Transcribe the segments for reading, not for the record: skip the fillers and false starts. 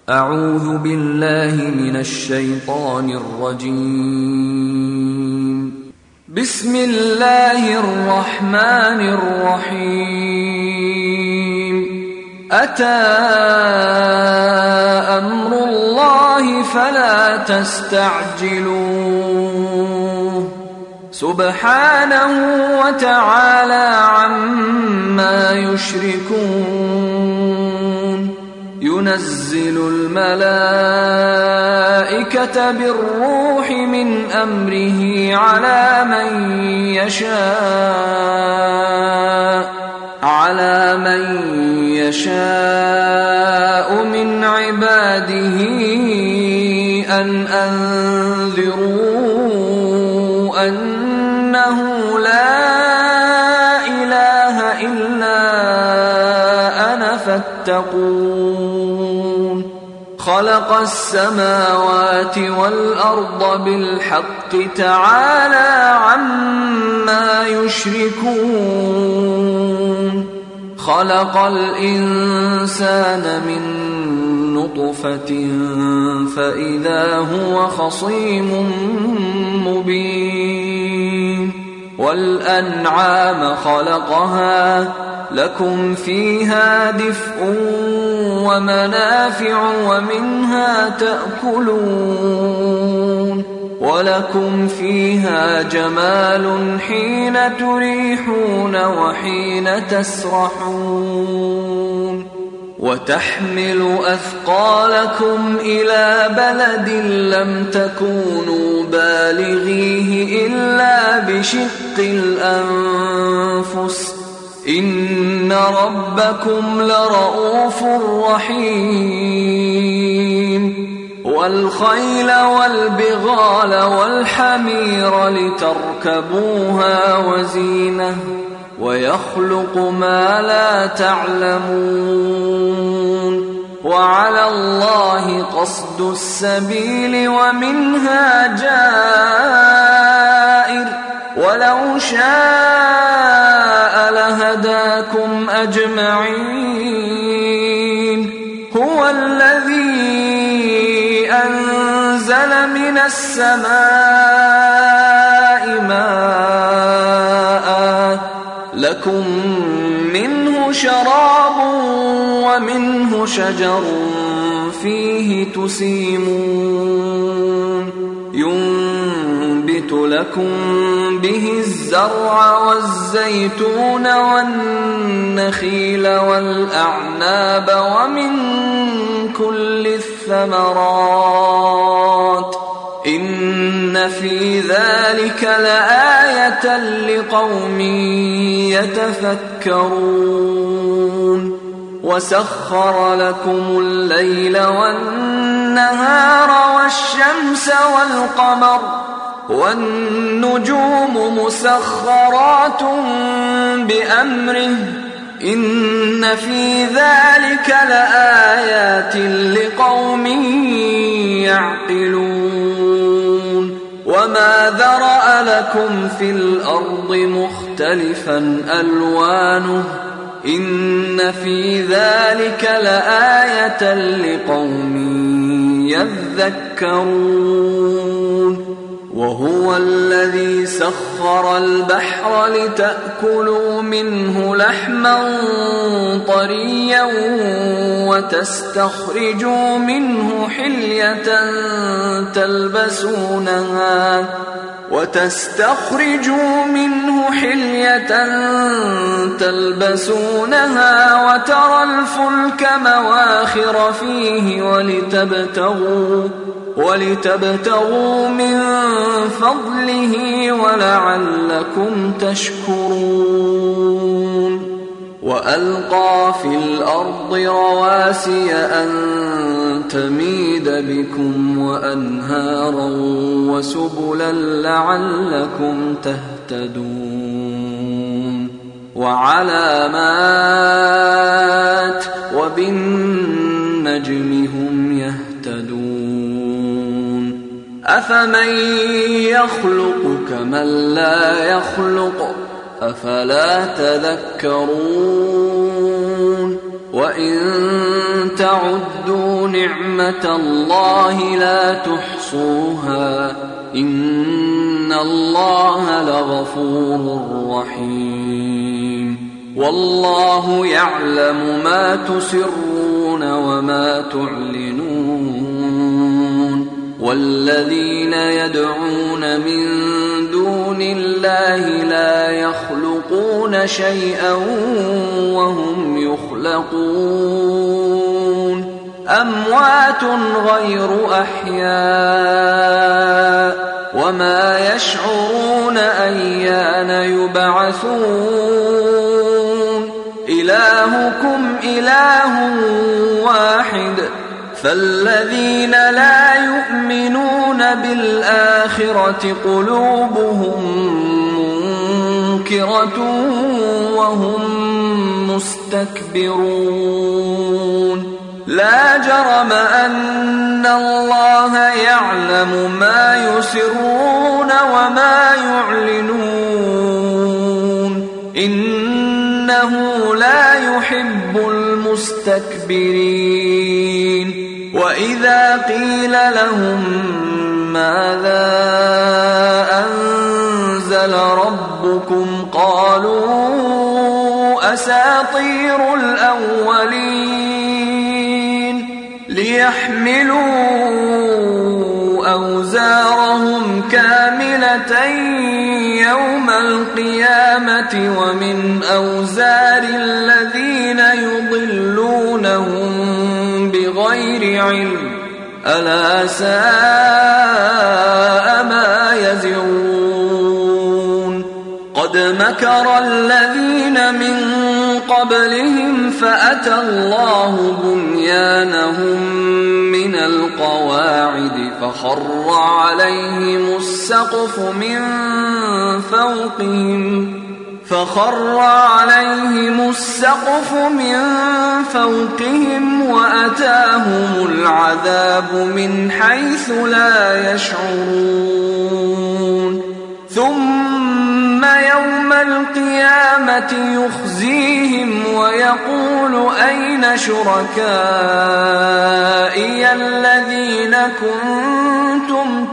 أعوذ بالله من الشيطان الرجيم. بسم الله الرحمن الرحيم. أتى أمر الله فلا تستعجلوه سبحانه وتعالى عما يشركون. ينزل الملائكة بالروح من أمره على من يشاء من عباده أن أنذروا أنه لا إله إلا أنا فاتقون. خلق السماوات والأرض بالحق تعالى عما يشركون. خلق الإنسان من نطفة فإذا هو خصيم مبين. والأنعام خلقها لكم فيها دفء ومنافع ومنها تأكلون. ولكم فيها جمال حين تريحون وحين تسرحون. وتحمل أثقالكم إلى بلد لم تكونوا بالغيه إلا بشق الأنفس إن ربكم لرؤوف رحيم. والخيل والبغال والحمير لتركبوها وزينة ويخلق ما لا تعلمون. وعلى الله قصد السبيل ومنها جائر ولو شاء لهداكم أجمعين. هو الذي أنزل من السماء ماء لكم منه شراب ومنه شجر فيه تسيمون. ينبت لكم به الزرع والزيتون والنخيل والأعناب ومن كل الثمرات إن في ذلك لآية لقوم يتفكرون. وسخر لكم الليل والنهار والشمس والقمر والنجوم مسخرات بأمره إن في ذلك لآيات لقوم يعقلون. وما ذرأ لكم في الأرض مختلفا ألوانه إن في ذلك لآية لقوم يذكرون. وهو الذي سخر البحر لتأكلوا منه لحما طريا وتستخرجوا منه حلية تلبسونها وترى الفلك مواخر فيه ولتبتغوا من فضله ولعلكم تشكرون. وألقى في الأرض رواسي أن تميد بكم وأنهارا وسبلا لعلكم تهتدون. وعلامات وبالنجم هم يهتدون. أفمن يخلق كمن لا يخلق أفلا تذكرون. وإن تعدوا نعمة الله لا تحصوها إن الله لغفور رحيم والله يعلم ما تسرون وما تعلنون والذين يدعون من دون الله لا يخلقون شيئا وهم يخلقون أموات غير أحياء وما يشعرون أيان يبعثون إلهكم إله واحد فالذين لا يؤمنون بالآخرة قلوبهم منكرة وهم مستكبرون لا جرم أن الله يعلم ما يسرون وما يعلنون إنه لا يحب المستكبرين وإذا قيل لهم ماذا أنزل ربكم قالوا أساطير الأولين ليحملوا أوزارهم كاملة يوم القيامة ومن أوزار الذين يضلونهم بغير علم ألا ساء ما يزرون قد مكر الذين من قبلهم فأتى الله بنيانهم من القواعد فخر عليهم السقف من فوقهم وأتاهم العذاب من حيث لا يشعرون ثم يوم القيامة يخزيهم ويقول أين شركائي الذين كنتم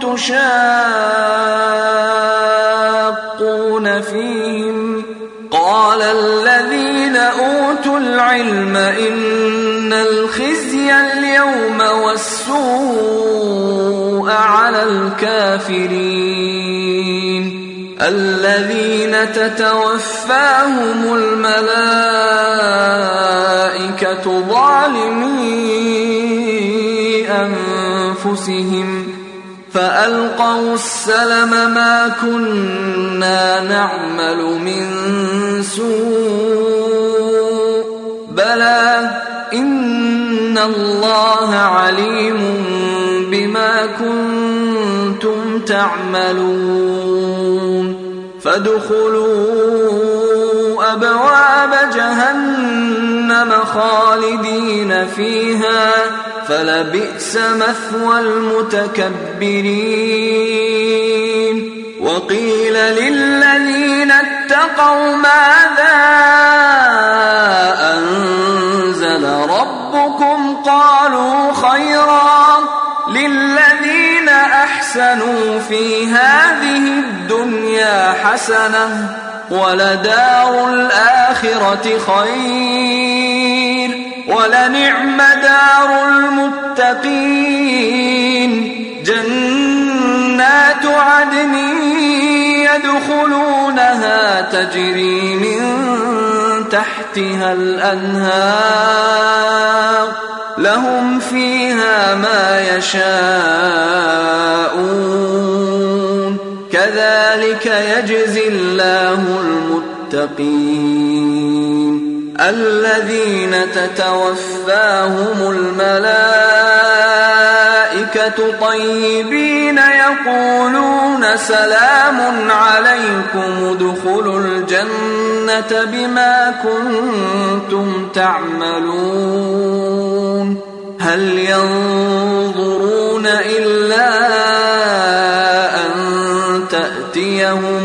تشاقون فيهم قال الذين أوتوا العلم إن الخزي اليوم والسوء على الكافرين الذين تتوفاهم الملائكة ظالمي أنفسهم فألقوا السلم ما كنا نعمل من سوء بلى إن الله عليم بما كنتم تعملون فادخلوا أبواب جهنم خالدين فيها فلبئس مثوى المتكبرين وقيل للذين اتقوا ماذا أنزل ربكم قالوا خيرا للذين أحسنوا في هذه الدنيا حسنة ولدار الآخرة خير ولنعم دار المتقين جنات عدن يدخلونها تجري من تحتها الأنهار لهم فيها ما يشاءون كذلك يجزي الله المتقين الذين تتوفاهم الملائكة طيبين يقولون سلام عليكم ادخلوا الجنة بما كنتم تعملون هل ينظرون إلا أن تأتيهم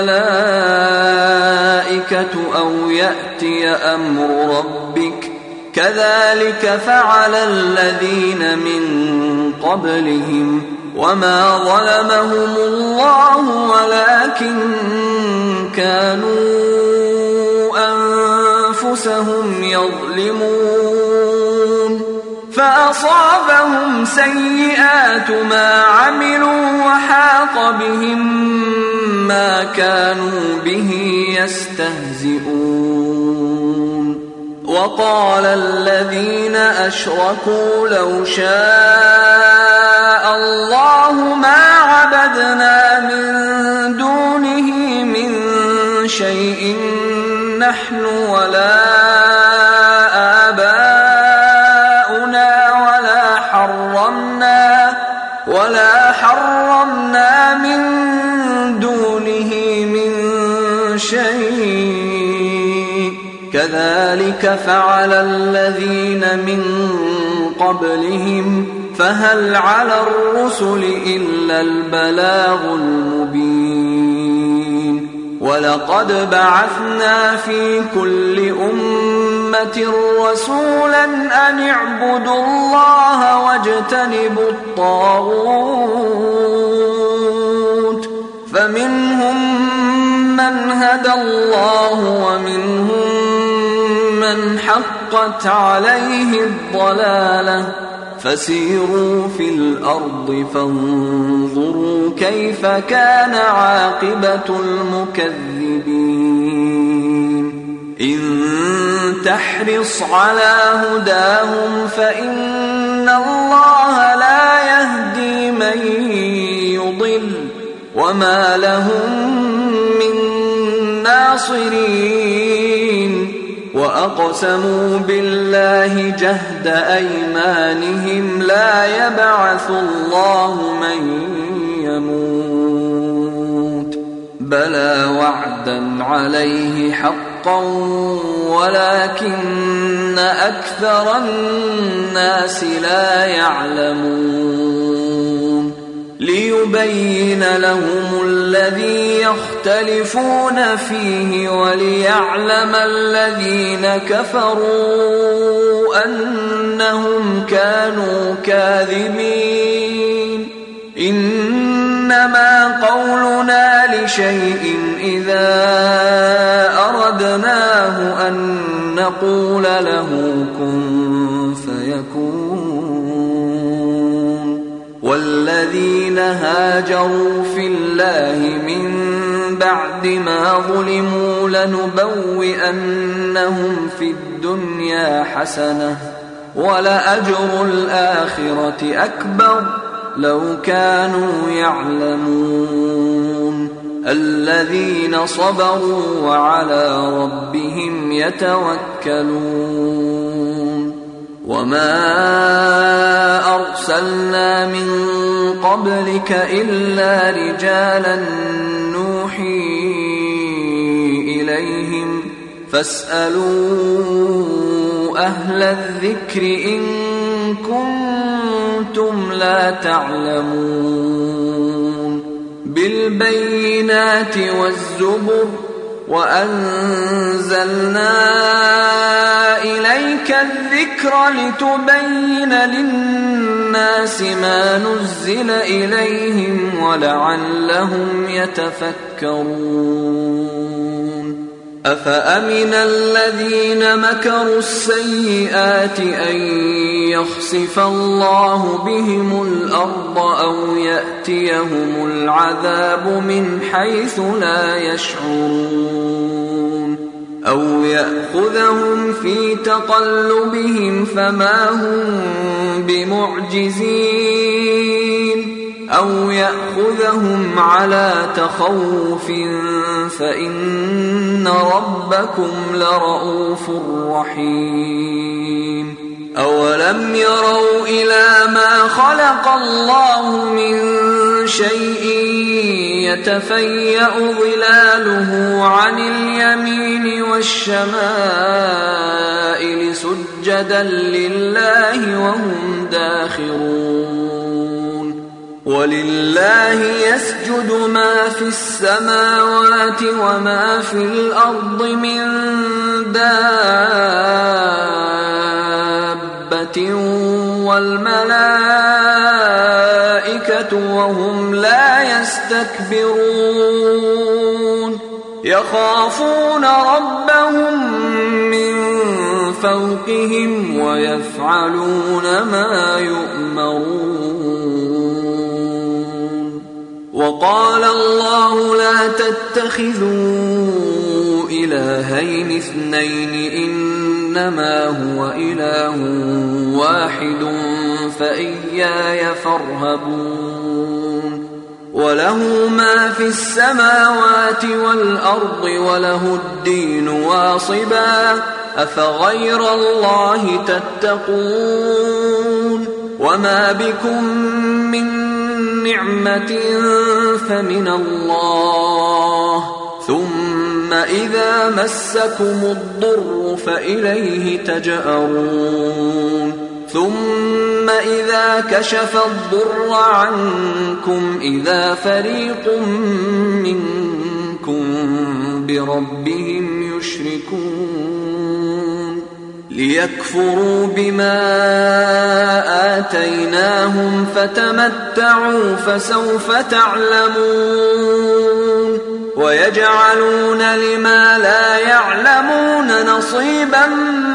الملائكة أو يأتي أمر ربك كذلك فعل الذين من قبلهم وما ظلمهم الله ولكن كانوا أنفسهم يظلمون فأصابهم سيئات ما عملوا وحاق بهم ما كانوا به يستهزئون وقال الذين أشركوا لو شاء الله ما عبدنا من دونه من شيء نحن ولا آباؤنا ولا حرمنا من دونه من شيء كذلك فعل الذين من قبلهم فهل على الرسل إلا البلاغ المبين ولقد بعثنا في كل أمة رسولا أن اعبدوا الله واجتنبوا الطاغوت فمنهم من هدى الله ومنهم من حقت عليه الضلالة فسيروا في الأرض فانظروا كيف كان عاقبة المكذبين إن تحرص على هداهم فإن الله لا يهدي من يضل وما لهم من ناصرين وأقسموا بالله جهد أيمانهم لا يبعث الله من يموت بلى وعدا عليه حقا ولكن أكثر الناس لا يعلمون ليبين لهم الذي يختلفون فيه وليعلم الذين كفروا أنهم كانوا كاذبين إنما قولنا لشيء إذا أردناه أن نقول له كن فيكون والذين هاجروا في الله من بعد ما ظلموا لنبوئنهم في الدنيا حسنة ولأجر الآخرة أكبر لو كانوا يعلمون الذين صبروا وعلى ربهم يتوكلون وما أرسلنا من قبلك إلا رجالا نوحي إليهم فاسألوا أهل الذكر إن كنتم لا تعلمون بالبينات والزبر وأنزلنا إليك الذكر لتبين للناس ما نزل إليهم ولعلهم يتفكرون أفأمن الذين مكروا السيئات أن يخسف الله بهم الأرض أو يأتيهم العذاب من حيث لا يشعرون أو يأخذهم في تقلبهم فما هم بمعجزين أو يأخذهم على تخوف فإن ربكم لرؤوف رحيم أولم يروا إلى ما خلق الله من شيء يتفيأ ظلاله عن اليمين والشمائل سجدا لله وهم داخرون ولله يسجد ما في السماوات وما في الأرض من دابة والملائكة وهم لا يستكبرون يخافون ربهم من فوقهم ويفعلون ما يؤمرون. وقال الله لا تتخذوا إلهين اثنين إنما هو إله واحد فإياي فارهبون. وله ما في السماوات والأرض وله الدين واصبا أفغير الله تتقون. وما بكم من نعمة فمن الله ثم إذا مسكم الضر فإليه تجأرون. ثم إذا كشف الضر عنكم إذا فريق منكم بربهم يشركون ليكفروا بما آتيناهم فتمتعوا فسوف تعلمون. ويجعلون لما لا يعلمون نصيبا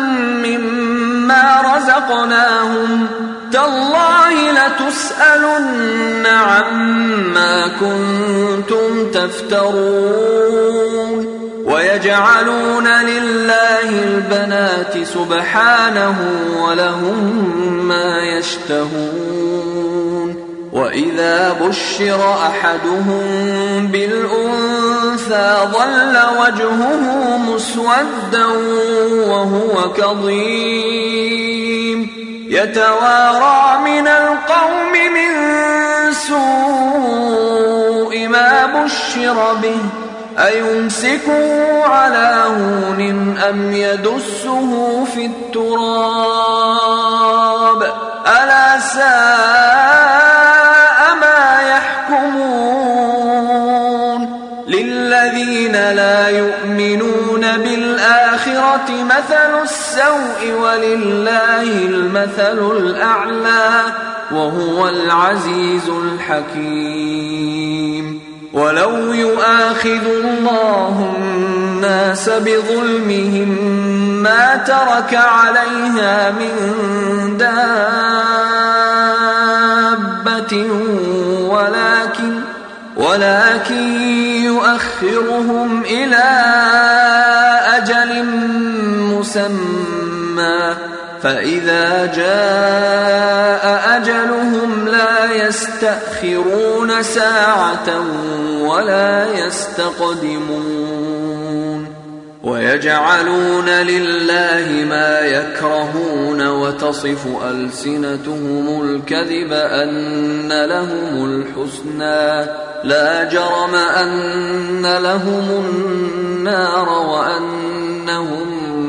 مما رزقناهم تالله لتسألن عما كنتم تفترون. ويجعلون لله البنات سبحانه ولهم ما يشتهون. وإذا بشر أحدهم بالأنثى ظل وجهه مسودا وهو كظيم يتوارى من القوم من سوء ما بشر به أيمسكه على هون أم يدسه في التراب ألا ساء ما يحكمون. للذين لا يؤمنون بالآخرة مثل السوء ولله المثل الأعلى وهو العزيز الحكيم. ولو يؤاخذ الله الناس بظلمهم ما ترك عليها من دابة ولكن يؤخرهم إلى أجل مسمى فإذا جاء أجلهم لا يستأخرون ساعة ولا يستقدمون. ويجعلون لله ما يكرهون وتصف ألسنتهم الكذب أن لهم الحسنى لا جرم أن لهم النار وأنهم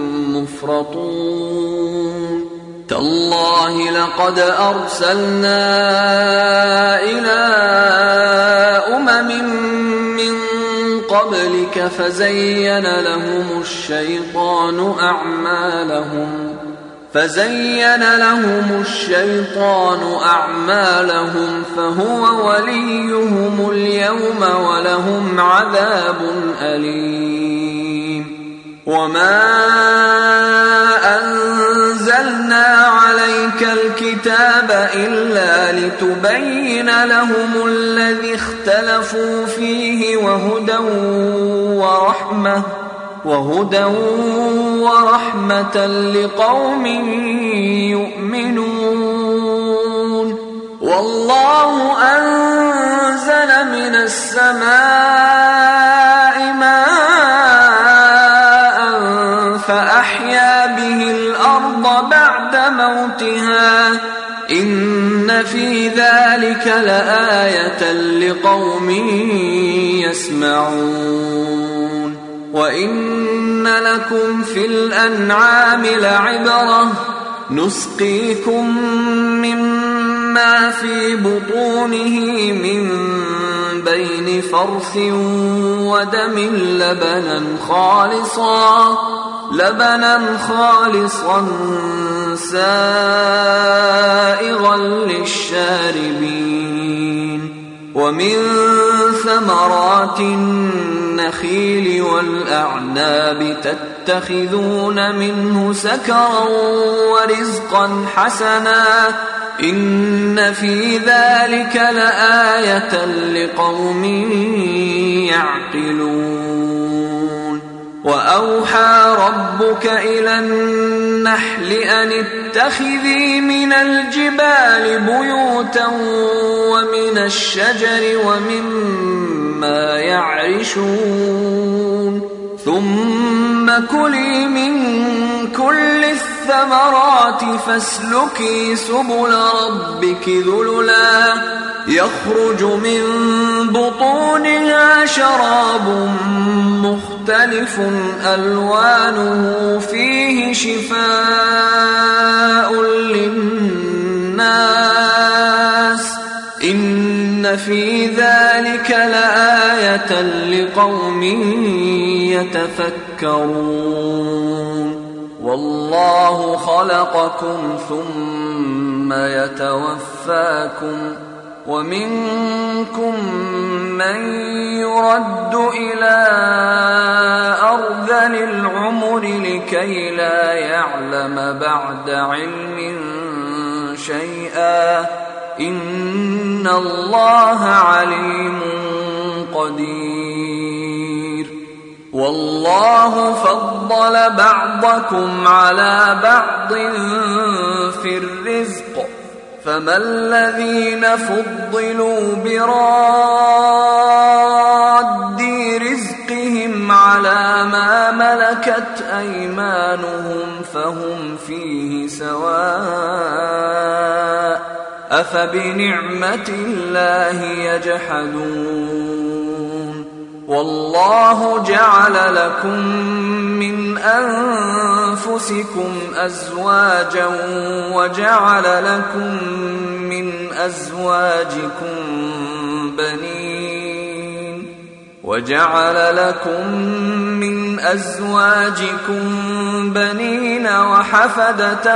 مفرطون. تالله لقد أرسلنا إلى أمم من قبلك فزين لهم الشيطان أعمالهم فهو وليهم اليوم ولهم عذاب أليم. وما أنزلنا عليك الكتاب إلا لتبين لهم الذي اختلفوا فيه وهدى ورحمة لقوم يؤمنون. والله أنزل من السماء ماء فأحيا به الأرض بعد موتها إن في ذلك لآية لقوم يسمعون. وإن لكم في الأنعام لعبرة نسقيكم مما في بطونه من بين فرث ودم لبنا خالصا سائغا للشاربين ومن ثمرات النخيل والأعناب تتخذون منه سكرا ورزقا حسنا إن في ذلك لآية لقوم يعقلون وأوحى ربك إلى النحل أن اتخذي من الجبال بيوتا ومن الشجر ومما يعرشون ثم كلي من كل الثمرات فاسلكي سبل ربك ذللا يخرج من بطونها شراب مختلف ألوانه فيه شفاء للناس إن في ذلك لآية لقوم يتفكرون والله خلقكم ثم يتوفاكم ومنكم من يرد إلى أرذل العمر لكي لا يعلم بعد علم شيئا إن الله عليم قدير والله فضل بعضكم على بعض في الرزق فما الذين فضلوا براد رزقهم على ما ملكت أيمانهم فهم فيه سواء أفبنعمة الله يجحدون والله جعل لكم من أنفسكم أزواجا وجعل لكم من أزواجكم بنين وحفدة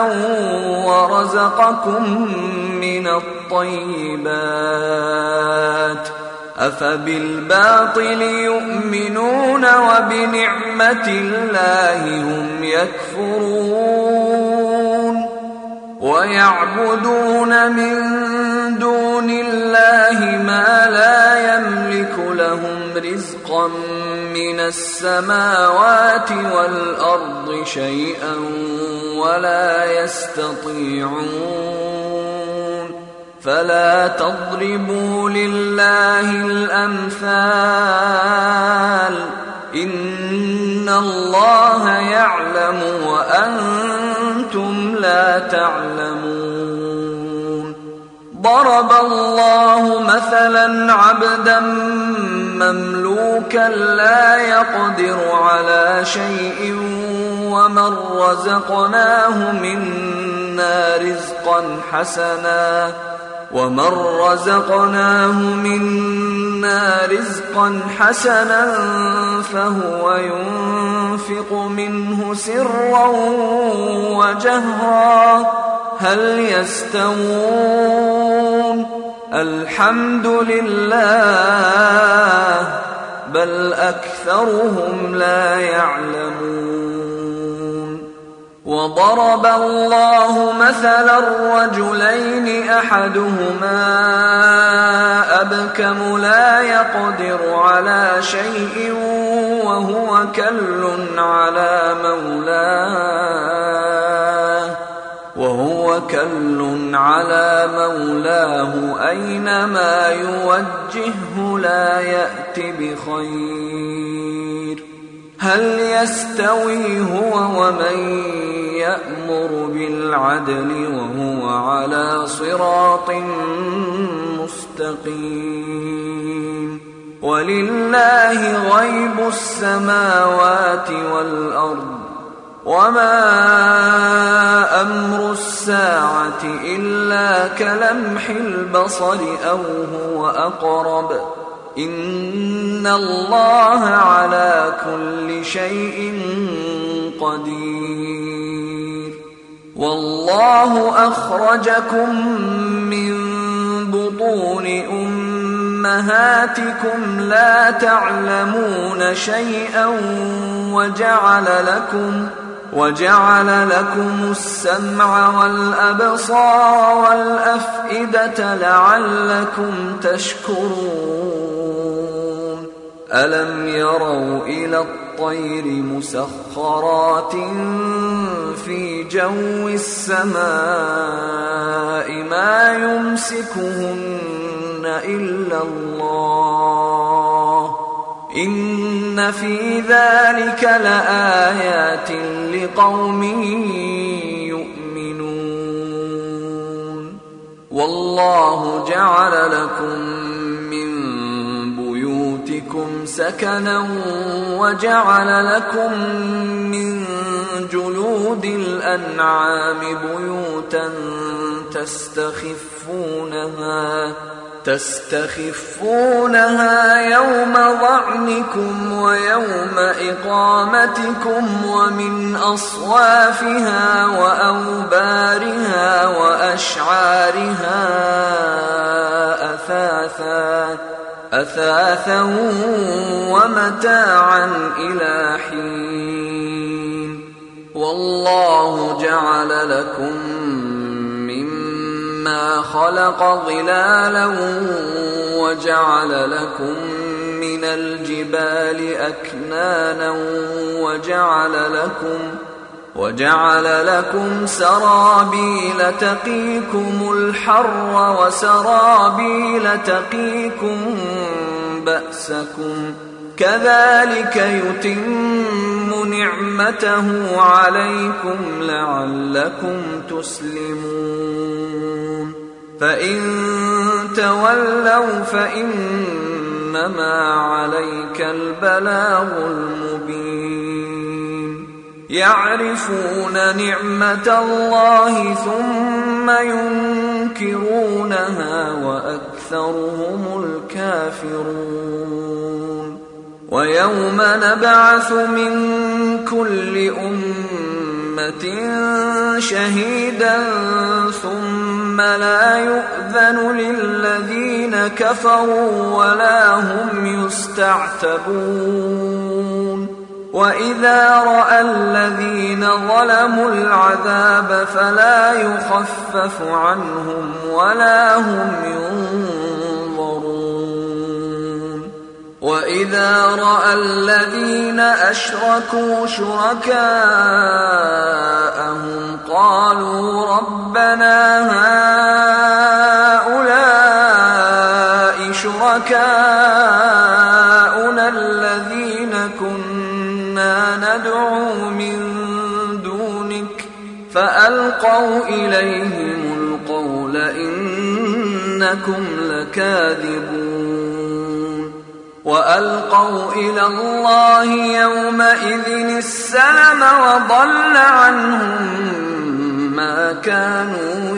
ورزقكم من الطيبات أفبالباطل يؤمنون وبنعمة الله هم يكفرون ويعبدون من دون الله ما لا يملك لهم رزقا من السماوات والأرض شيئا ولا يستطيعون فلا تضربوا لله الأمثال إن الله يعلم وأنتم لا تعلمون ضرب الله مثلا عبدا مملوكا لا يقدر على شيء ومن رزقناه منا رزقا حسنا فهو ينفق منه سرا وجهرا هل يستوون الحمد لله بل أكثرهم لا يعلمون وضرب الله مثلا رجلين أحدهما أبكم لا يقدر على شيء وهو كل على مولاه أينما يوجهه لا يأت بخير هل يستوي هو ومن يأمر بالعدل وهو على صراط مستقيم ولله غيب السماوات والأرض وما أمر الساعة إلا كلمح البصر أو هو أقرب إن الله على كل شيء قدير والله أخرجكم من بطون أمهاتكم لا تعلمون شيئا وجعل لكم السمع والأبصار والأفئدة لعلكم تشكرون ألم يروا إلى الطير مسخرات في جو السماء ما يمسكهن إلا الله إن في ذلك لآيات لقوم يؤمنون والله جعل لكم من بيوتكم سكنا وجعل لكم من جلود الأنعام بيوتا تستخفونها يوم ظعنكم ويوم إقامتكم ومن أصوافها وأوبارها وأشعارها أثاثا ومتاعا إلى حين والله جعل لكم مما خلق ظلالا وجعل لكم من الجبال أكنانا وجعل لكم سرابيل تقيكم الحر وسرابيل تقيكم بأسكم كذلك يتم نعمته عليكم لعلكم تسلمون فإن تولوا فإنما عليك البلاغ المبين يعرفون نعمة الله ثم ينكرونها وأكثرهم الكافرون ويوم نبعث من كل أمة شهيدا ثم لا يؤذن للذين كفروا ولا هم يستعتبون وإذا رأى الذين ظلموا العذاب فلا يخفف عنهم ولا هم ينظرون وإذا رأى الذين أشركوا شركاءهم قالوا ربنا هؤلاء شركاؤنا الذين كنا ندعو من دونك فألقوا إليهم القول إنكم لكاذبون وألقوا إلى الله يومئذ السلم وضل عنهم ما كانوا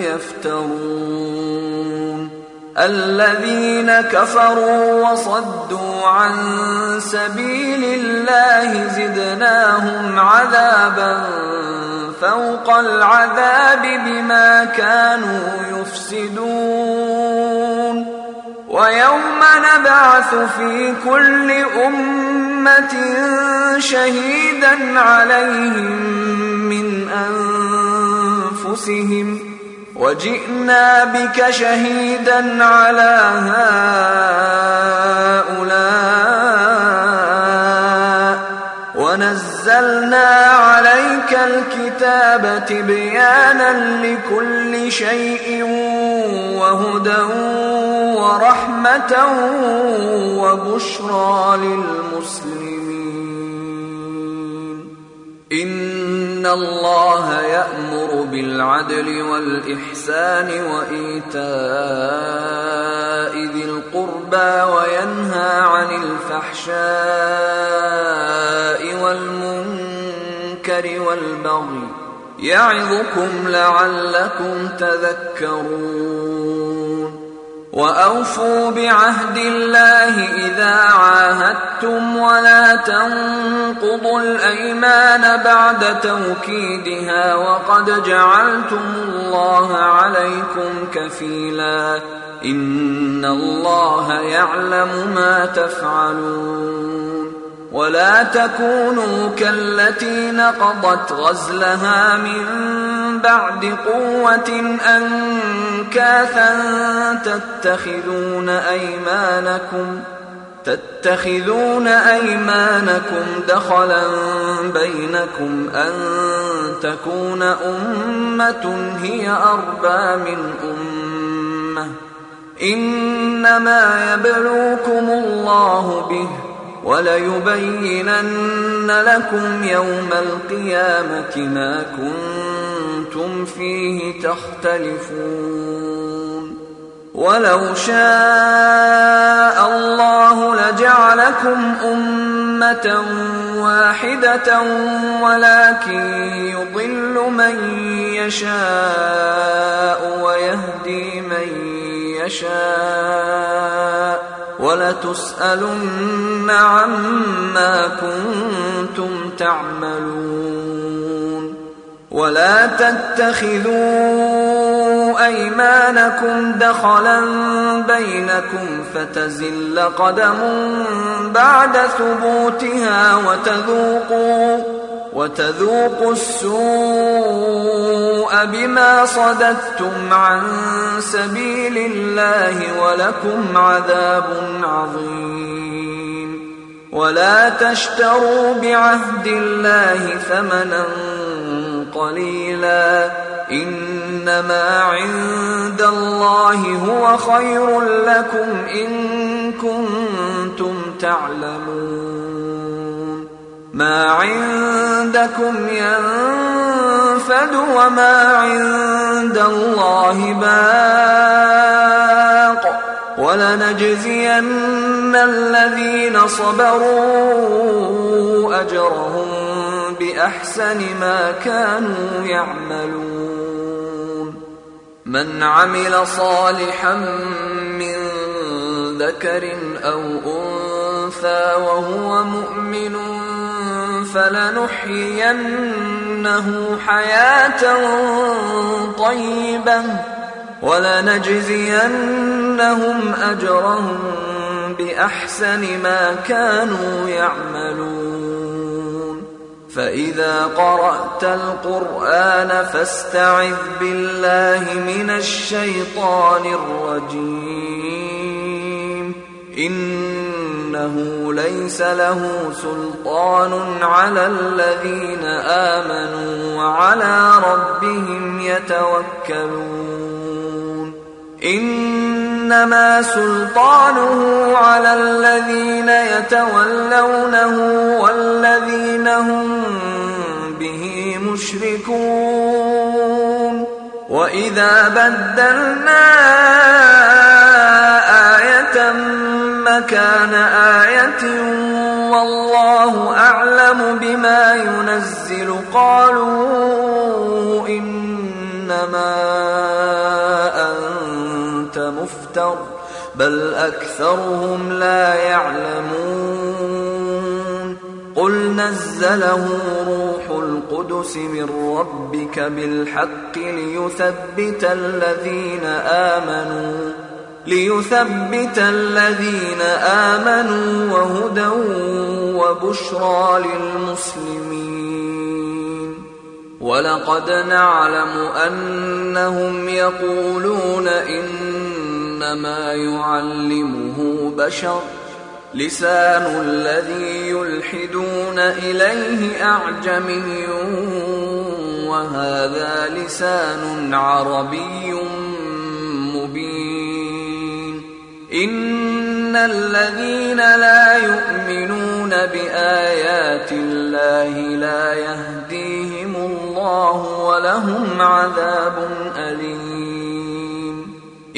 يفترون الذين كفروا وصدوا عن سبيل الله زدناهم عذابا فوق العذاب بما كانوا يفسدون ويوم نبعث في كل أمة شهيدا عليهم من أنفسهم وجئنا بك شهيدا على هؤلاء ونزلنا عليك الكتاب تبيانا لكل شيء وهدى ورحمة وبشرى للمسلمين إن الله يأمر بالعدل والإحسان وإيتاء ذي القربى وينهى عن الفحشاء والمنكر والبغي يعظكم لعلكم تذكرون وأوفوا بعهد الله إذا عاهدتم ولا تنقضوا الأيمان بعد توكيدها وقد جعلتم الله عليكم كفيلا إن الله يعلم ما تفعلون ولا تكونوا كالتي نقضت غزلها من بعد قوة أنكاثا تتخذون أيمانكم دخلا بينكم أن تكون أمة هي أربى من أمة إنما يبلوكم الله به وليبينن لكم يوم القيامة ما كنتم فيه تختلفون ولو شاء الله لجعلكم أمة واحدة ولكن يضل من يشاء ويهدي من يشاء ولتسألن عما كنتم تعملون ولا تتخذوا أيمانكم دخلا بينكم فتزل قدم بعد ثبوتها وتذوقوا السوء بما صددتم عن سبيل الله ولكم عذاب عظيم ولا تشتروا بعهد الله ثمنا قليلا إنما عند الله هو خير لكم إن كنتم تعلمون ما عندكم ينفد وما عند الله باق ولنجزين الذين صبروا أجرهم بأحسن ما كانوا يعملون من عمل صالحا من ذكر أو أنثى وهو مؤمن فلنحيينه حياة طيبة ولنجزينهم أجرهم بأحسن ما كانوا يعملون فإذا قرأت القرآن فاستعذ بالله من الشيطان الرجيم إنه ليس له سلطان على الذين آمنوا وعلى ربهم يتوكلون إنما سلطانه على الذين يتولونه والذين هم به مشركون وإذا بدلنا آية مكان آية والله أعلم بما ينزل قالوا إنما أنت مفتر بل أكثرهم لا يعلمون قل نزله روح القدس من ربك بالحق ليثبت الذين آمنوا وهدى وبشرى للمسلمين ولقد نعلم أنهم يقولون إنما يعلمه بشر لسان الذي يلحدون إليه أعجمي وهذا لسان عربي مبين إن الذين لا يؤمنون بآيات الله لا يهديهم الله ولهم عذاب أليم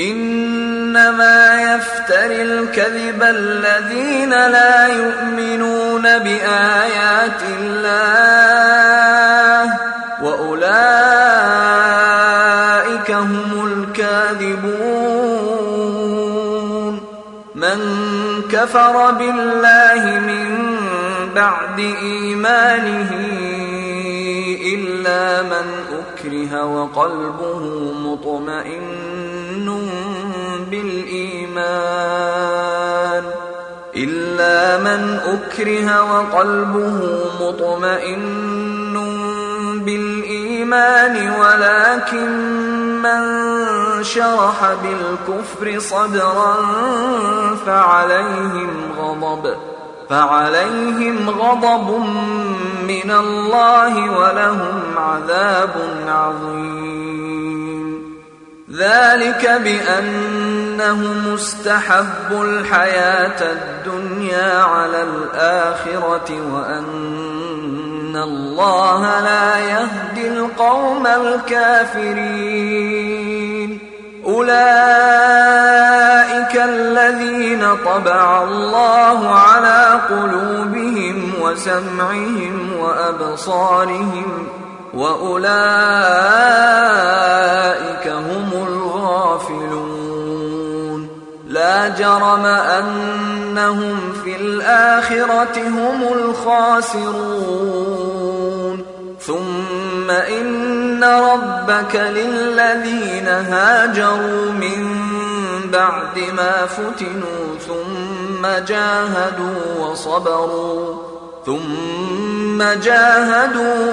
إنما يفتري الكذب الذين لا يؤمنون بآيات الله وأولئك هم الكاذبون من كفر بالله من بعد إيمانه إلا من أكره وقلبه مطمئن بالإيمان ولكن من شرح بالكفر صدرا فعليهم غضب من الله ولهم عذاب عظيم. ذلك بأنهم استحبوا الحياة الدنيا على الآخرة وأن الله لا يهدي القوم الكافرين. أولئك الذين طبع الله على قلوبهم وسمعهم وأبصارهم وأولئك هم الغافلون. لا جرم أنهم في الآخرة هم الخاسرون. ثم إن ربك للذين هاجروا من بعد ما فتنوا ثم جاهدوا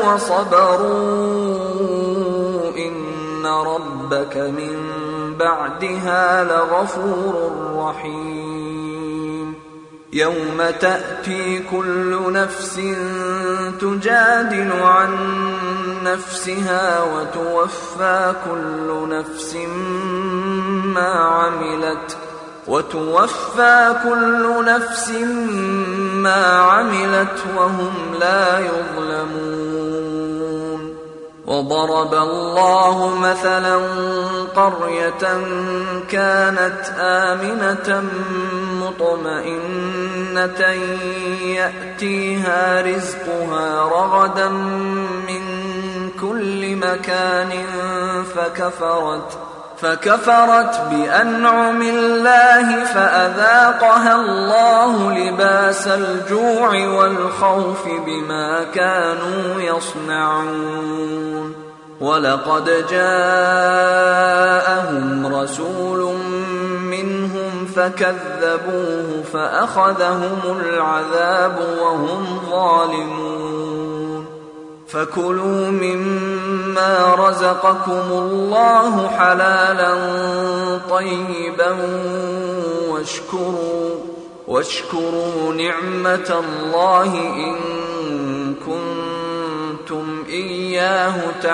وصبروا إن ربك من بعدها لغفور رحيم. يوم تأتي كل نفس تجادل عن نفسها وتوفى كل نفس ما عملت وهم لا يظلمون. وضرب الله مثلا قرية كانت آمنة مطمئنة يأتيها رزقها رغدا من كل مكان فكفرت بأنعم الله فأذاقها الله لباس الجوع والخوف بما كانوا يصنعون. ولقد جاءهم رسول منهم فكذبوه فأخذهم العذاب وهم ظالمون. فكلوا مما رزقكم الله حلالا طيبا واشكروا نعمة الله إن كنتم إياه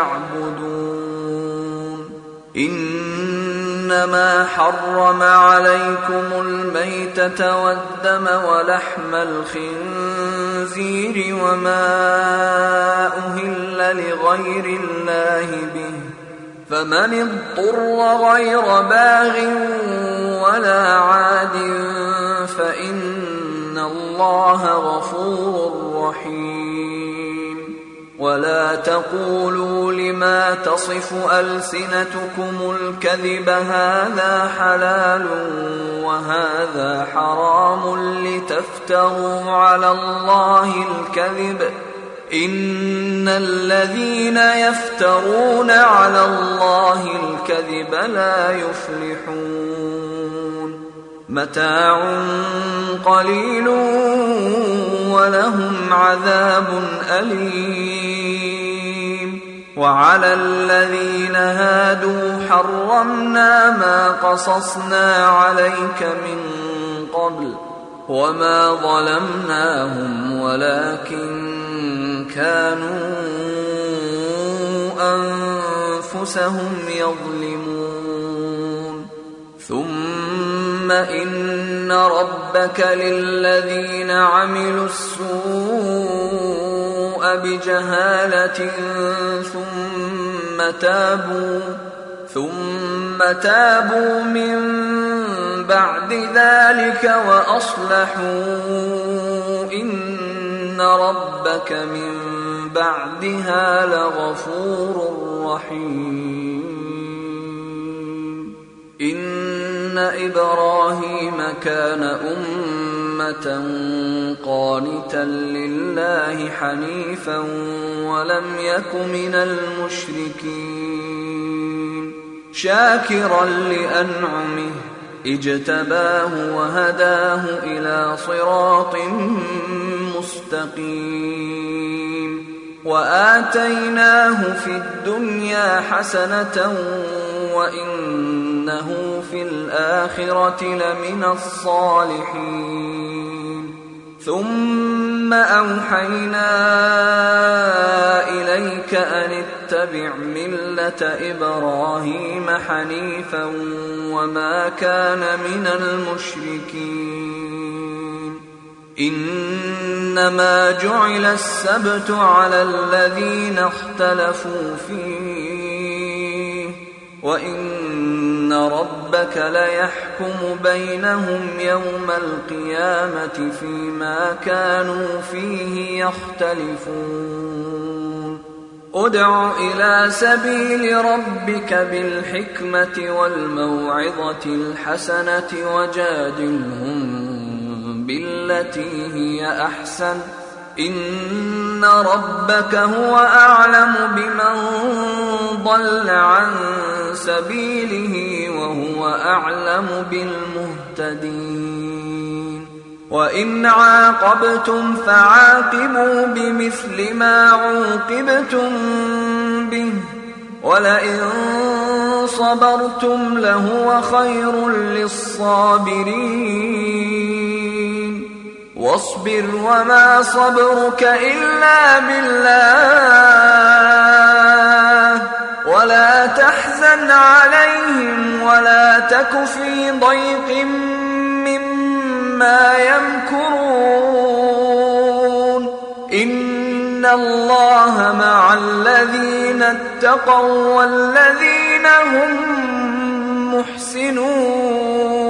تعبدون. إنما حرم عليكم الميتة والدم ولحم الخنزير وما أهل لغير الله به، فمن اضطر غير باغ ولا عاد فإن الله غفور رحيم. ولا تقولوا لما تصف ألسنتكم الكذب هذا حلال وهذا حرام لتفتروا على الله الكذب. إن الذين يفترون على الله الكذب لا يفلحون. متاع قليل ولهم عذاب أليم. وعلى الذين هادوا حرمنا ما قصصنا عليك من قبل وما ظلمناهم ولكن كانوا أنفسهم يظلمون. ثم إن ربك للذين عملوا السوء بجهالة ثم تابوا من بعد ذلك وأصلحوا إن ربك من بعدها لغفور رحيم. إن إبراهيم كان أمة قانتا لله حنيفا ولم يك من المشركين شاكرا لأنعمه اجتباه وهداه إلى صراط مستقيم وآتيناه في الدنيا حسنة وإنه في الآخرة لمن الصالحين ثم أوحينا إليك أن اتبع ملة إبراهيم حنيفا وما كان من المشركين إنما جعل السبت على الذين اختلفوا فيه وإن ربك ليحكم بينهم يوم القيامة فيما كانوا فيه يختلفون ادع إلى سبيل ربك بالحكمة والموعظة الحسنة وجادلهم بالتي هي أحسن إن ربك هو أعلم بمن ضل عن سبيله وهو أعلم بالمهتدين وإن عاقبتم فعاقبوا بمثل ما عوقبتم به ولئن صبرتم لهو خير للصابرين واصبر وما صبرك إلا بالله ولا تحزن عليهم ولا تك في ضيق مما يمكرون إن الله مع الذين اتقوا والذين هم محسنون